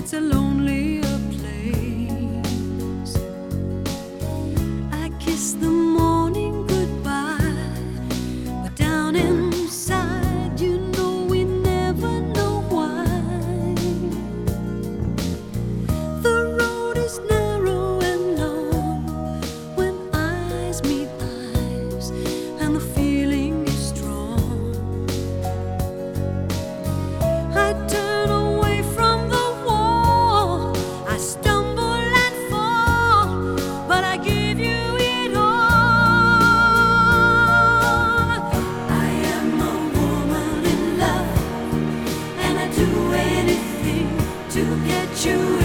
it's a lonelier place. I kiss the morning goodbye, but down inside, you know we never know why. The road is narrow and long when eyes meet eyes, and the feeling is strong. I turn away from the wall, I stumble and fall, but I give you it all. I am a woman in love, and I do anything to get you